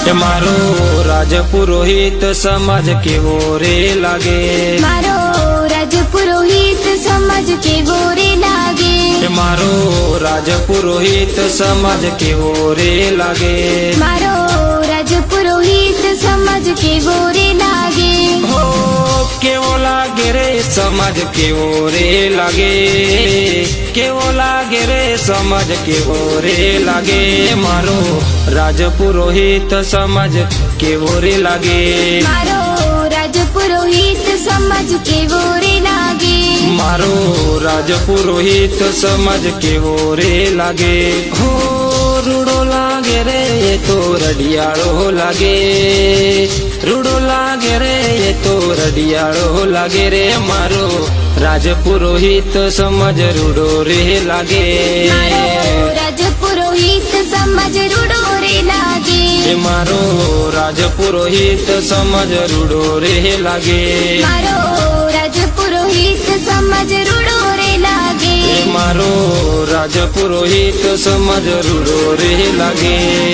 मारो राजपुरोहित समाज केवो रे लागे। मारो राजपुरोहित समाज केवो रे लागे। मारो राजपुरोहित समाज केवो रे लागे। मारो राजपुरोहित समाज केवो रे लागे। हो केवो लागे रे समाज केवो रे लागे। केवो लागे रे समाज केवो रे लागे। मारो राजपुरोहित समाज केवो रे लागे। मारो राजपुरोहित समाज केवो रे लागे। मारो राजपुरोहित समाज केवो रे लागे। हो रूड़ो लागे रे ये तो रडियाळो लागे। रूड़ो लागे रे ये तो रडियाळो लागे रे। मारो राजपुरोहित समाज रूड़ो रे लागे। मारो राजपुरोहित समाज रूड़ो रे लागे। मारो राजपुरोहित समाज रूड़ो रे लागे। मारो राजपुरोहित समाज रूड़ो रे लागे। मारो राजपुरोहित समाज रूड़ो रे लागे।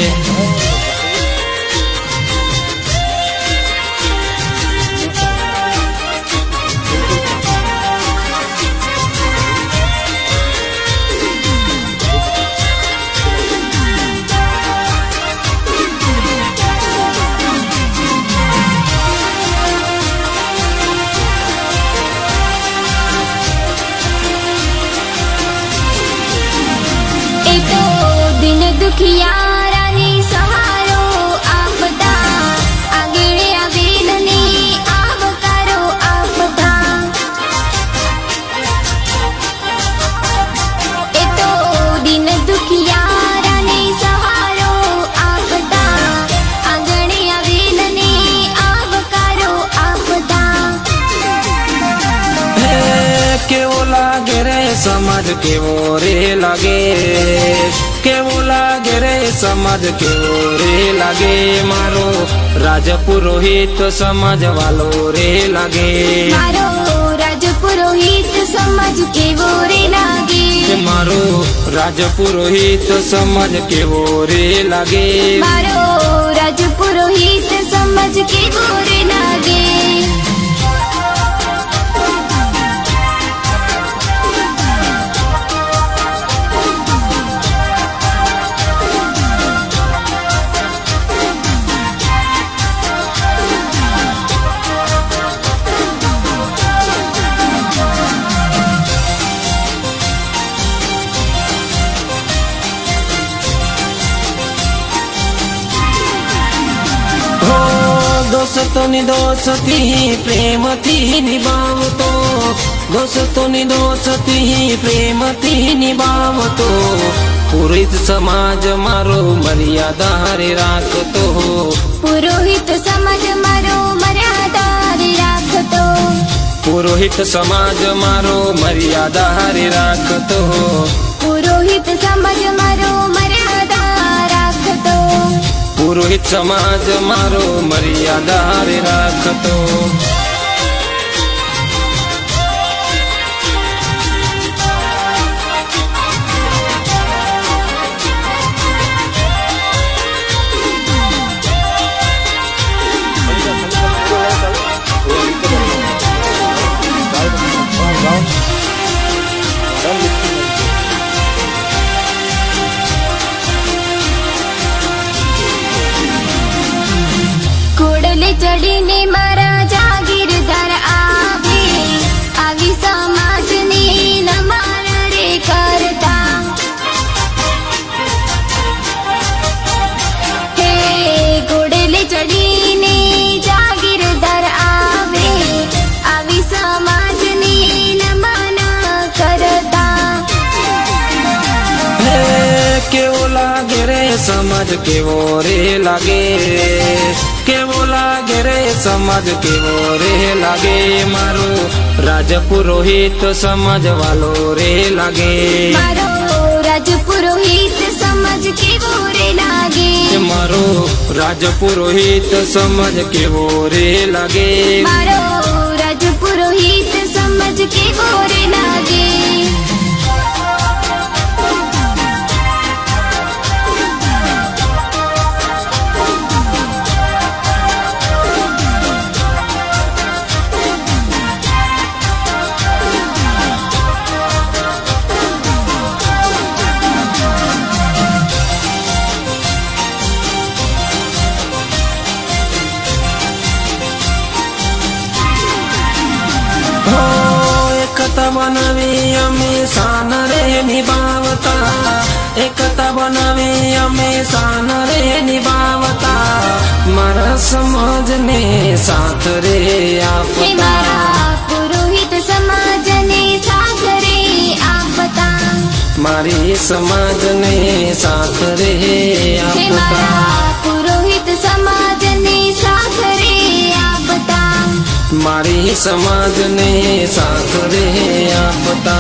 दुखियारानी सहारो आपदा आगेड़े आवेलनी आवकारो आपदा। ए तो दिन दुखियारानी सहारो आपदा आगेड़े आवेलनी आवकारो आपदा। केवो लागे रे समाज केवो रे लागे। केवो लागे रे समाज केवो रे लागे। मारो राजपुरोहित समाज वालो रे लागे। मारो राजपुरोहित समाज केवो रे लागे। मारो राजपुरोहित समाज केवो रे लागे। मारो राजपुरोहित समाज केवो रे लागे। दोस्तोनी दोस्ती प्रेम थी निभावतो। दोस्तोनी दोस्ती प्रेम थी निभावतो। पुरोहित समाज मारो मर्यादा रे राखतो। पुरोहित समाज मारो मर्यादा रे राखतो। पुरोहित समाज मारो मर्यादा रे राखतो। पुरोहित समाज मारो मर्यादा राखतो। पुरोहित समाज मारो मर्यादा रे राखतो। चढ़ीने मारा जागीरदार आवे आवी समाजनी न मारा रे करता। हे घोड़ेले चढ़ीने जागीरदार आवे आवी समाजनी न माना करता। केवो लागे रे समाज केवो रे लागे। केवो लागे रे समाज केवो रे लागे। मारो राजपुरोहित समाज वालो रे लागे। मारो राजपुरोहित समाज केवो रे लागे। मारो राजपुरोहित समाज केवो रे लागे। मारो राजपुरोहित समाज केवो रे लागे। हो एकता बनावी अमे शान रे निभावता, एकता बनावी अमे शान रे निभावता, मारा समाज ने साथ रे हे आपता, मारा पुरोहित समाज ने साथ रे आपता, मारी समाज ने साथ रे हे मारा आपता, पुरोहित समाज ने साथ रे आपता, मारी समाज ने साथ रे आपता।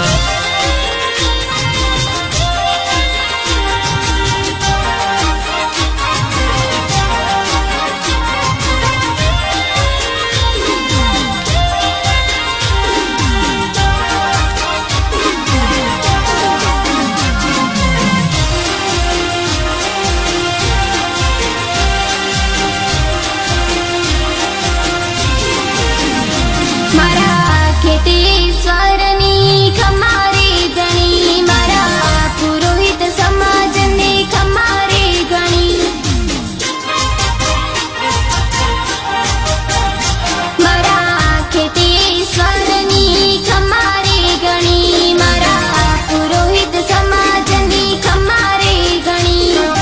मारा खेतेश्वरनी खमारे गणी, मारा पुरोहित समाज ने खमारे गणी, मारा खेतेश्वरनी खमारे गणी, मारा पुरोहित समाज ने खमारे गणी।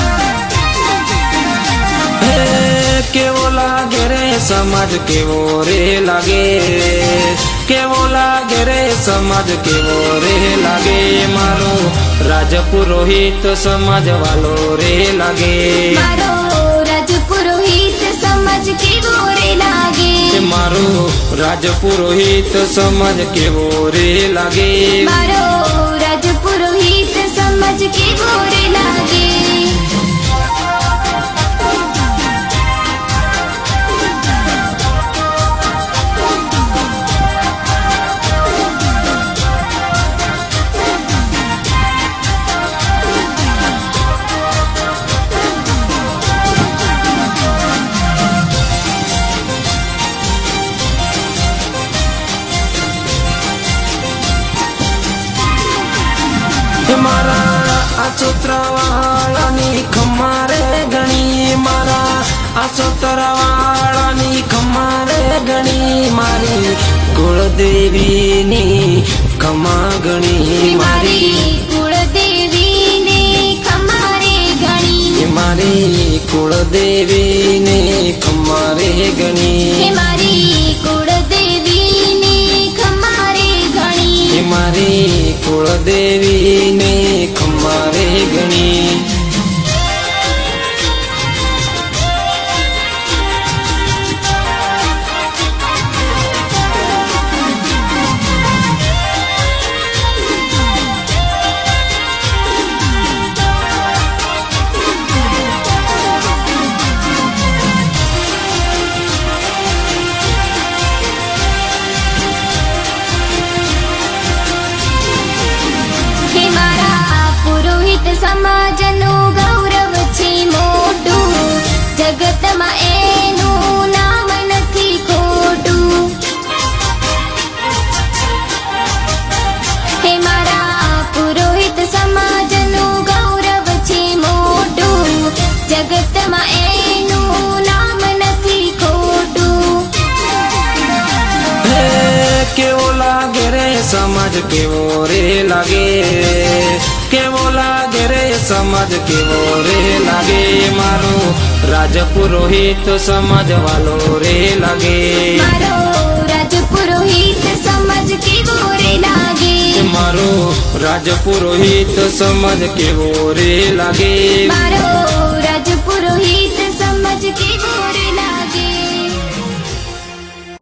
केवो लागे रे समाज केवो रे लागे, केवो लागे रे समाज केवो रे लागे, मारो राजपुरोहित समाज वालो रे लागे, मारो राजपुरोहित समाज केवो रे लागे, मारो राजपुरोहित समाज केवो रे लागे, मारो राजपुरोहित समाज केवो रे लागे। मारा आसोत्रवाळानी खमारे गणी, मारा आसोत्रवाळानी खमारे गणी, मारी कुळदेवीनी खमा गणी, मारी कुळदेवीने खमारे गणी, मारी कुळदेवीने खमारे गणी, हे मारी कुळदेवीने खमारे गणी, मारी कुळदेवीने खमारे गणी। हे मारा पुरोहित समाजનું ગૌરવ છે મોટું, જગતમાં એનું નામ નથી ખોટું, હે મારા પુરોહિત સમાજનું ગૌરવ છે મોટું, જગતમાં એનું નામ નથી ખોટું। केवो लागे रे समाज केवो रे लागे, केवो लागे रे समाज केवो रे लागे, मारो राजपुरोहित समाज वालो रे लागे, मारो राजपुरोहित समाज केवो रे लागे, मारो राजपुरोहित समाज केवो रे लागे, मारो